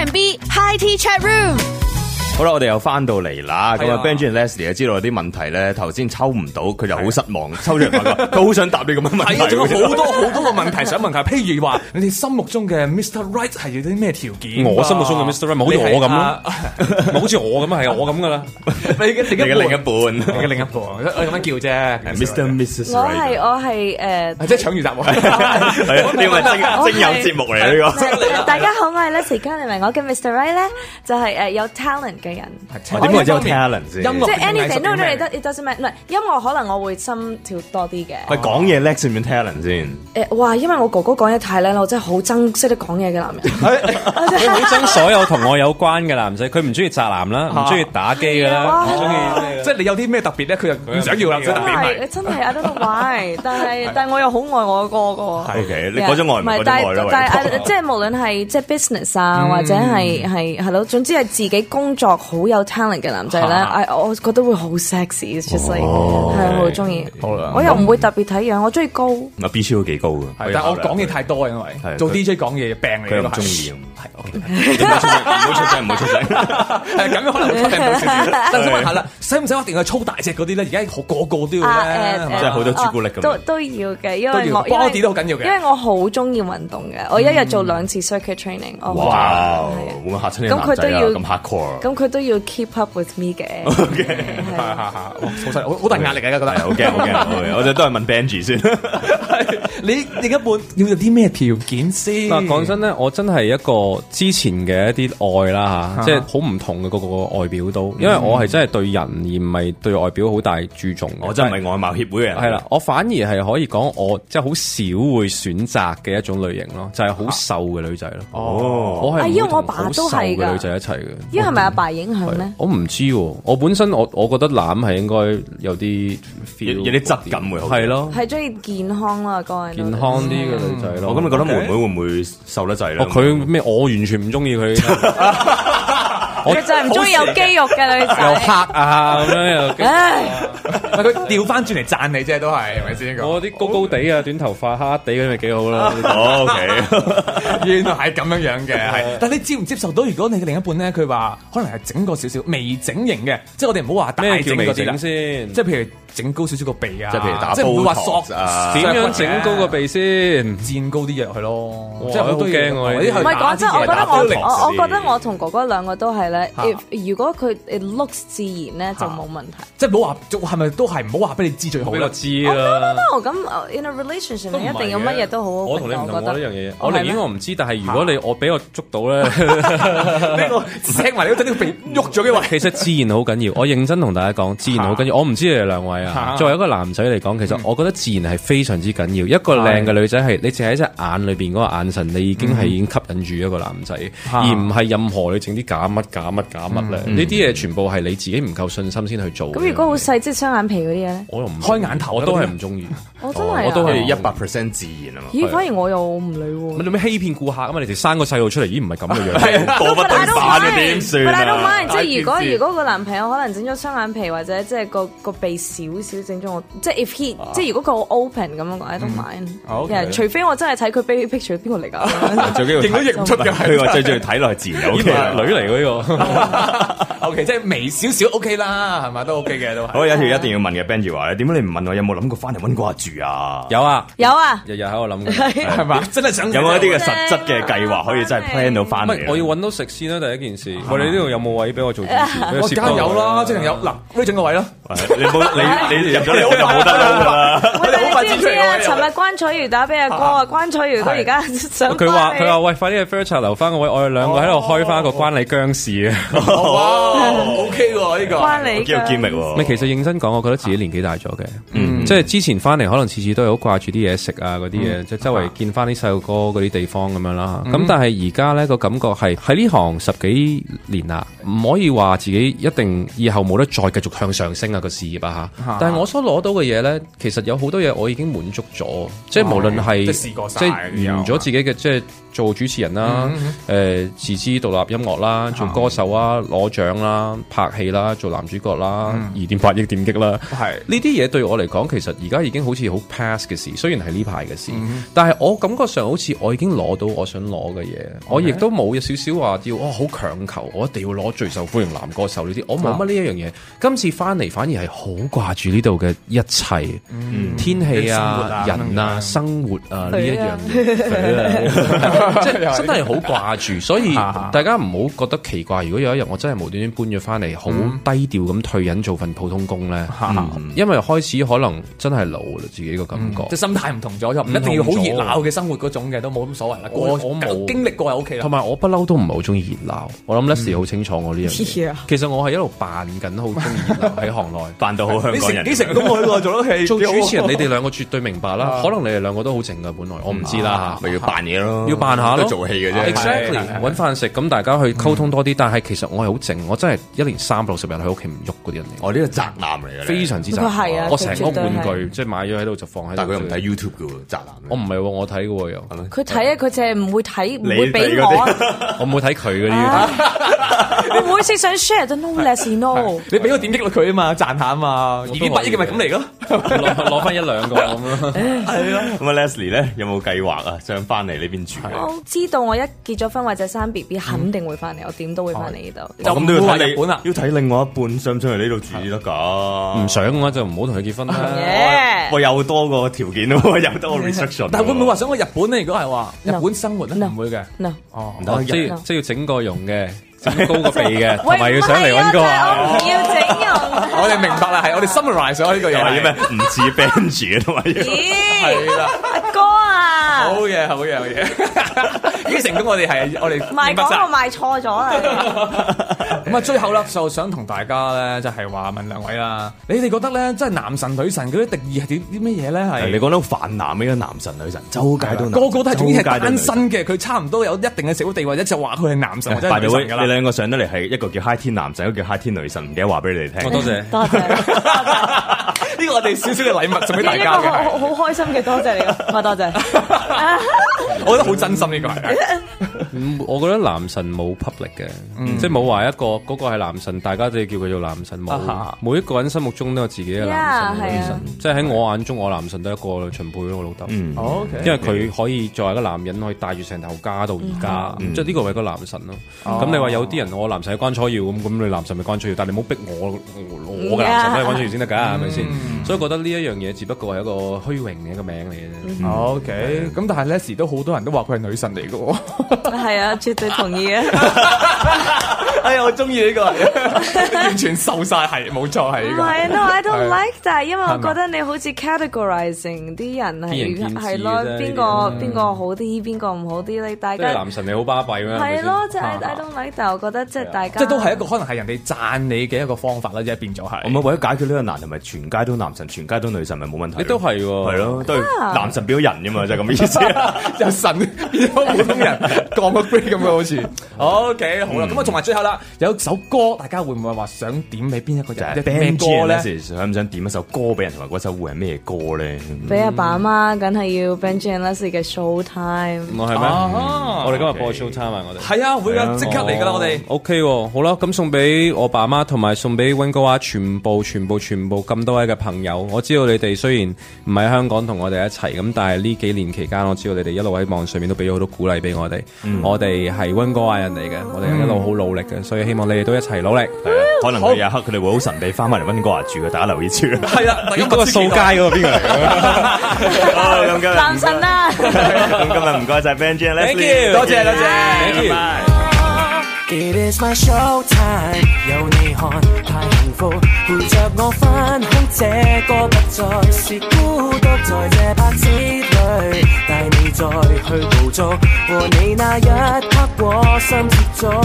R&B High Tea Chat Room。 好啦，我哋又翻到嚟啦。咁啊 ，Benji 同 Leslie 知道有啲問題咧，頭先抽唔到，佢就好失望，抽出嚟發覺佢好想答你咁樣問題。 係啊，仲有好多個問題想問下，譬如話你哋心目中嘅 Mr. Right 係要啲咩條件？ 我心目中嘅 Mr. Right 咪好似我咁咯，咪好似我咁啊，係我咁噶啦。 你嘅另一半， 你嘅另一半，我咁樣叫啫。 Mr. Mrs. 我係即係搶魚答喎。 係啊，呢個係精友節目嚟呢個。 大家好，我係 Leslie 嘉玲，我嘅 Mr. Right 咧就係有 talent 嘅人。 點解有 talent 先？ 音樂即係 anything，no it doesn't matter。唔係音樂可能我會心跳多啲嘅。 喂，講嘢叻算唔算 talent 先？ 哇！因為我哥哥講嘢太叻啦，我真係好憎識得講嘢嘅男人。 佢好憎所有同我有關嘅男仔，佢唔中意宅男啦，唔中意打機嘅啦，唔中意。 即係你有啲咩特別咧，佢就唔想要啦，想特別埋。 真係 I don't know why， 但係我又好愛我哥哥。 OK，你嗰種愛唔係嗰種愛咯。 但係即係無論係即係 business 啊，或者係咯，總之係自己工作好有 talent 嘅男仔咧，我覺得會好 sexy， just like 係好中意。 好啦， 我又唔會特別睇樣，我中意高。 B 超都幾高㗎， 但係我講嘢太多，因為做 DJ 講嘢病嚟， 佢又唔中意。 係唔好出聲，唔好出聲。 係咁樣可能會吸引到少少。但想問下啦，使唔使一定要粗大隻嗰啲咧？而家個個都要咧， 即係好多朱古力咁。 都要嘅，因為我 body 都好緊要嘅。 因為我好中意運動嘅，我一日做2次 circuit training。 哇！會唔會嚇親啲男仔啊？咁 hardcore。 咁佢都要 keep up with me 嘅。 OK， 好大壓力啊！覺得好驚，我哋都係問 Benji 先。 你另一半要有啲咩條件先？ 嗱，講真咧，我真係一個之前嘅一啲愛啦嚇，即係好唔同嘅嗰個外表都，因為我係真係對人而唔係對外表好大注重。 我真係唔係外貌協會嘅人。 係啦，我反而係可以講我即係好少會選擇嘅一種類型咯，就係好瘦嘅女仔咯。 哦， 我係因為我爸都係嘅女仔一齊嘅。 因為係咪阿爸影響咧？ 我唔知喎，我本身我覺得男係應該有啲 feel， 有啲質感會好。 係咯， 係中意健康啦，個人健康啲嘅女仔咯。 咁你覺得妹妹會唔會瘦得滯咧？ 佢咩？我完全唔中意佢。 我就係唔中意有肌肉嘅女仔， 又黑啊咁樣又。 佢調翻轉嚟讚你啫，都係咪先？ 我啲高高地啊，短頭髮黑黑地嗰啲咪幾好啦。 OK， 原來係咁樣嘅，係。但你接唔接受到？如果你嘅另一半咧，佢話可能係整過少少微整形嘅，即係我哋唔好話大整嗰啲啦先，即係譬如整高少少個鼻啊， 即係譬如打即係唔會話索啊， 點樣整高個鼻先？ 墊高啲藥去咯， 即係好驚我。 唔係講真，我覺得我同哥哥兩個都係咧。如果佢 looks 自然咧，就冇問題。 即係唔好話，係咪都係唔好話俾你知最好啦？ 知啦。 咁 in a relationship 一定要乜嘢都好。 我同你唔同呢樣嘢，我寧願我唔知，但係如果我俾我捉到咧， 呢個錫埋你嗰陣，呢個鼻喐咗嘅話， 其實自然好緊要。我認真同大家講，自然好緊要。我唔知你哋兩位啊，作為一個男仔嚟講，其實我覺得自然係非常之緊要。一個靚嘅女仔係你淨係喺隻眼裏邊嗰個眼神，你已經係已經吸引住一個男仔，而唔係任何你整啲假乜咧。呢啲嘢全部係你自己唔夠信心先去做。 咁如果好細即係雙眼皮嗰啲嘢咧， 我又唔開眼頭， 我都係唔中意。 我真係， 我都係 100% 自然啊嘛。 咦？反而我又唔理喎。 你咩欺騙顧客啊嘛？你哋生個細路出嚟，咦？唔係咁嘅樣。 係過不對版嘅點算啊？ 但係都唔係，即係如果個男朋友可能整咗雙眼皮，或者即係個鼻少少整咗我，即係 if he 即係如果佢好 open 咁樣講，I don't mind。除非我真係睇佢 baby picture 邊個嚟㗎？ 最緊要認都認唔出嘅， 佢話最重要睇落係自然 OK， 女嚟嘅呢個。 OK，即係微少少 OK 啦，係咪都 OK 嘅都係。 好，有一條一定要問嘅 Benji 話咧，點解你唔問我有冇諗過翻嚟溫哥華住啊？ 有啊， 日日喺度諗嘅， 係嘛？真係想有冇一啲嘅實質嘅計劃可以真係 plan 到翻嚟？ 我要揾到食先啦，第一件事。喂，你呢度有冇位俾我做主持？ 我梗係有啦，即係有嗱，可以整個位咯。 你入咗嚟我就冇得撈啦。 我哋好快知唔知啊？尋日關楚瑜打俾阿哥啊，關楚瑜都而家想佢話喂，快啲去 Fairchild 留翻個位，我哋兩個喺度開翻一個關你僵事啊！ 哇 ，OK 喎呢個， 關你幾有機密喎。 咪其實認真講，我覺得自己年紀大咗嘅，即係之前翻嚟可能次次都係好掛住啲嘢食啊嗰啲嘢，即係周圍見翻啲細路哥嗰啲地方咁樣啦。咁但係而家咧個感覺係喺呢行10幾年啦，唔可以話自己一定以後冇得再繼續向上升啊個事業啊嚇。但係我所攞到嘅嘢咧，其實有好多嘢我已經滿足咗，即係無論係即係完咗自己嘅即係做主持人啦，自資獨立音樂啦，做歌手啊，攞獎啦，拍戲啦，做男主角啦，2.8億點擊啦，係呢啲嘢對我嚟講，其實而家已經好似好 pass 嘅事，雖然係呢排嘅事，但係我感覺上好似我已經攞到我想攞嘅嘢，我亦都冇有少少話要好強求，我一定要攞最受歡迎男歌手呢啲，我冇乜呢一樣嘢。今次翻嚟反而係好掛住呢度嘅一切，天氣啊、人啊、生活啊呢一樣嘢。即係真係好掛住，所以大家唔好覺得奇怪。如果有一日我真係無端端搬咗翻嚟，好低調咁退隱做份普通工咧，因為開始可能真係老啦，自己個感覺， 即係心態唔同咗，就唔一定要好熱鬧嘅生活嗰種嘅，都冇咁所謂啦。我冇經歷過就 OK 啦。同埋我不嬲都唔係好中意熱鬧，我諗 Leslie 好清楚我呢樣嘢。其實我係一路扮緊好中意熱鬧喺行內， 扮到好香港人。 幾成功去喎，做得戲做主持人，你哋兩個絕對明白啦。可能你哋兩個都好靜噶，本來我唔知啦， 咪要扮嘢咯， 要扮下咯， 做戲嘅啫。 Exactly， 揾飯食，咁大家去溝通多啲。但係其實我係好靜，我真係一年360日喺屋企唔喐嗰啲人嚟。 我呢個宅男嚟嘅， 非常之宅。我成屋玩具即係買咗喺度就放喺度。 但係佢又唔睇 YouTube 嘅喎，宅男。 我唔係喎，我睇嘅喎又。 佢睇啊，佢淨係唔會睇，唔會俾我。 我唔會睇佢嗰啲。 我唔會識想 share 就 no less no。 你俾個點擊率佢啊嘛，賺下啊嘛，2.8億嘅咪咁嚟咯。 攞翻1-2個咁咯。 係咯。 咁啊 Leslie 咧有冇計劃啊？想翻嚟呢邊住？ 我知道我一結咗婚或者生 BB，肯定會翻嚟，我點都會翻嚟呢度。 就咁都要睇日本啦，要睇另外一半想唔想嚟呢度住先得㗎。唔想嘅話就唔好同佢結婚啦。 我又多個條件咯，又多個 restriction。 但係會唔會話想去日本咧？如果係話日本生活咧，唔會嘅。 哦，即係要整個容嘅。整高個鼻嘅，同埋要上嚟溫哥華。 我唔要整容。 我哋明白啦，係我哋 summarize 咗呢個嘢。 係咩？唔似 Benji 嘅同埋。 係啦， 阿哥啊！ 好嘢，好嘢，好嘢！已經成功，我哋賣廣告賣錯咗啦。 咁啊，最後啦，就想同大家咧，就係話問兩位啦，你哋覺得咧，即係男神女神嗰啲定義係啲咩嘢咧？係你講到泛濫嘅男神女神，周街都個個都係總之係單身嘅，佢差唔多有一定嘅社會地位，一就話佢係男神或者女神㗎啦。 你兩個上得嚟係一個叫 High 天男神，一個叫 High 天女神，唔記得話俾你哋聽。 多謝， 多謝。 呢個我哋少少嘅禮物送俾大家嘅， 好開心嘅，多謝你，我多謝。 我覺得好真心呢個係。 我覺得男神冇 public 嘅，即係冇話一個嗰個係男神，大家都要叫佢做男神。冇，每一個人心目中都有自己嘅男神女神。即係喺我眼中，我男神都係一個秦沛咯，我老豆。因為佢可以作為一個男人，可以帶住成頭家到而家，即係呢個係一個男神咯。咁你話有啲人我男神係關楚耀咁，你男神咪關楚耀，但係你唔好逼我嘅男神都係關楚耀先得㗎，係咪先？所以覺得呢一樣嘢只不過係一個虛榮嘅一個名嚟嘅啫。 OK，咁但係 Leslie 都好多人都話佢係女神嚟嘅喎。 係啊，絕對同意啊！ 哎呀，我中意呢個，完全受晒，係冇錯係呢個。 唔係，no I don't like that，因為我覺得你好似 categorizing 啲人係咯，邊個好啲，邊個唔好啲咧？大家男神你好巴閉咩？ 係咯，就係 I don't like that，我覺得即係大家即係都係一個可能係人哋讚你嘅一個方法啦，即係變咗係。 我咪為咗解決呢個難題，咪全街都男神，全街都女神，咪冇問題。 你都係喎， 係咯，都係男神變咗人啫嘛，就係咁嘅意思。 由神變咗普通人，降個 grade 咁樣好似。OK， 好啦，咁啊，同埋最後啦，有首歌，大家會唔會話想點俾邊一個人？咩歌咧？ 想唔想點一首歌俾人，同埋嗰首會係咩歌咧？ 俾阿爸阿媽，梗係要 Benji and Leslie 嘅 Showtime。 係咩？我哋今日播 Showtime 啊！我哋係啊，會噶，即刻嚟噶啦！我哋 OK 喎，好啦，咁送俾我爸媽，同埋送俾溫哥華全部咁多位嘅朋友。我知道你哋雖然唔喺香港同我哋一齊，咁但係呢幾年期間，我知道你哋一路喺網上面都俾咗好多鼓勵俾我哋。我哋係溫哥華人嚟嘅，我哋一路好努力嘅，所以希望你哋都一齊努力。 可能有一刻佢哋會好神秘翻返嚟溫哥華住嘅，大家留意住。係啦， 嗰個掃街嗰個邊個嚟嘅？ 男神啊！ 咁今日唔該晒 Benji and Leslie， 多謝多謝 ，Thank you。 It is my show time， 有你看太幸福，陪着我翻空這個不再是孤獨，在這拍子裏帶你再去捕捉，和你那一刻過心接觸。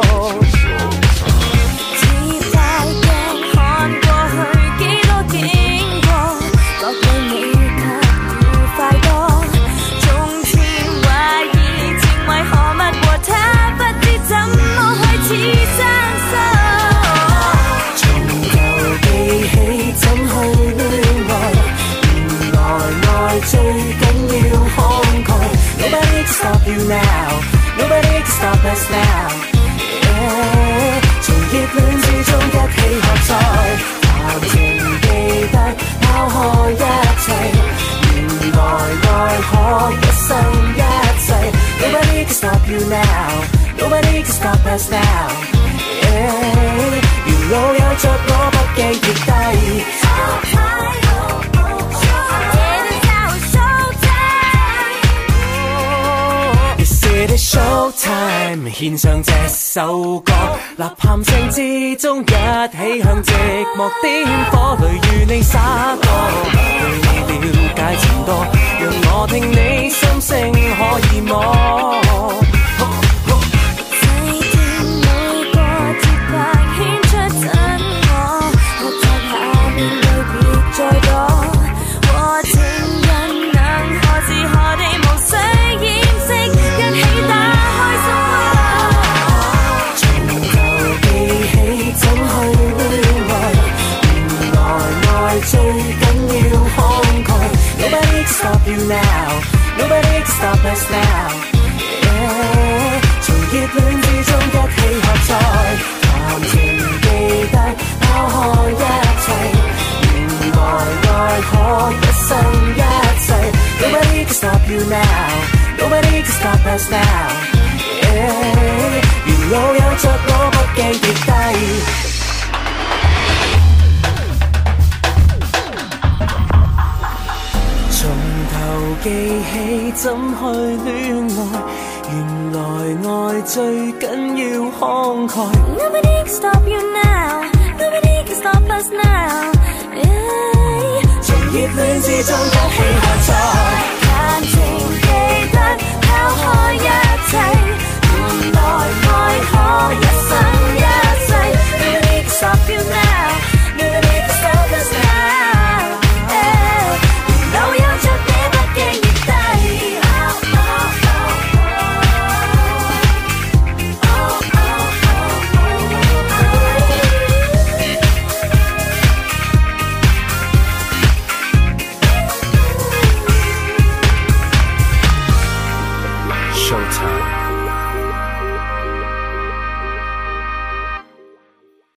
只快鏡看過去幾多經過，覺得你卻愉快多。從前懷疑情為何物和他不知怎麼開始生疏，從頭記起怎去戀愛，原來愛最緊要慷慨。Nobody can stop you now。 Nobody can stop us now。從熱戀之中一起喝彩，談情記得拋開一切，原來愛可一生一世。Nobody can stop you now。Nobody can stop us now。沿路有着我不記跌低。It is showtime， 獻上這首歌，吶喊聲之中一起向寂寞點火，淚與你灑過，對你了解漸多，讓我聽你心聲可以摸。最緊要慷慨 Nobody can stop you now Nobody can stop us now 從熱戀之中一起喝彩談情記得拋開一切原來愛可一生一世 Nobody can stop you now Nobody can stop us now 沿路有着我不驚跌低記起怎去戀愛，原來愛最緊要慷慨。Nobody can stop you now, nobody can stop us now。從熱戀之中一起喝彩，談情記得拋開一切，原來愛可一生一世。Nobody can stop you now, nobody can stop us now。沿路有着你不經意。Showtime。